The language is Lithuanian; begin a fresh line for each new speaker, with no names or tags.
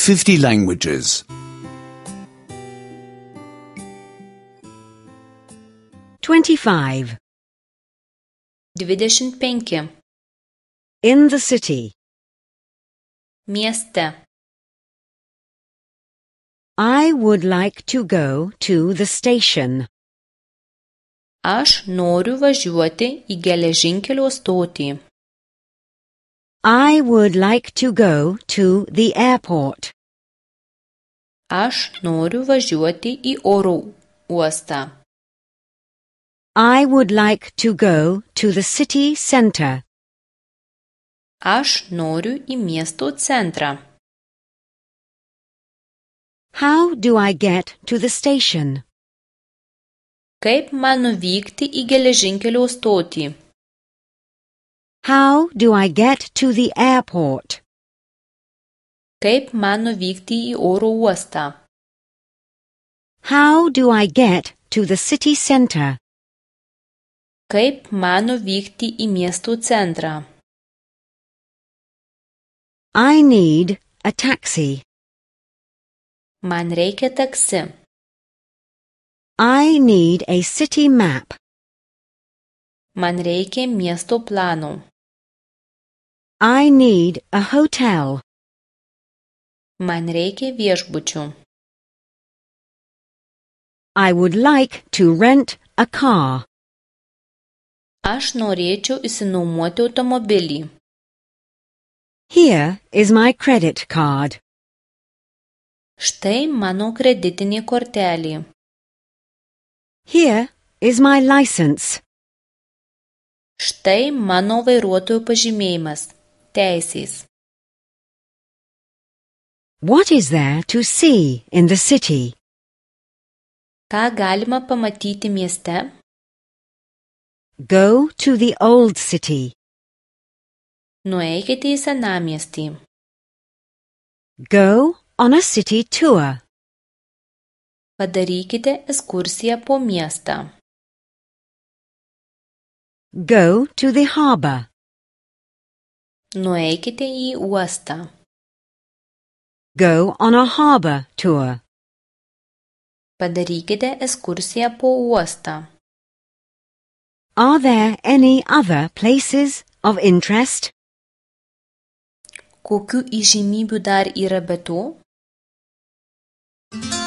50 languages.
25.
25.
In the city.
Mieste.
I would like to go to the station.
Aš noriu važiuoti į geležinkelio stotį.
I would like to go to the airport.
Aš noriu važiuoti į oro uostą.
I would like to go to the city center.
Aš noriu į miesto centrą.
How do I get to the station?
Kaip man nuvykti į geležinkelio stotį?
How do I get to the airport?
Kaip man nuvykti į oro uostą?
How do I get to the city center?
Kaip man nuvykti į miesto centrą?
I need a taxi.
Man reikia taksi.
I need a city map.
Man reikia miesto plano.
I need a hotel.
Man reikia viešbučių.
I would like to rent a car.
Aš norėčiau išsinuomoti automobilį.
Here is my credit card.
Štai mano kreditinė kortelė.
Here is my license.
Štai mano vairuotojo pažymėjimas. Teisės.
What is there to see in the city?
Ką galima pamatyti mieste?
Go to the old city.
Nueikite į senamiestį.
Go on a city tour.
Padarykite ekskursiją po miestą.
Go to the harbor.
Nueikite į uostą.
Go on a harbor tour.
Padarykite ekskursiją po uostą.
Are there any other places of interest?
Kokių įžymybių dar yra be to?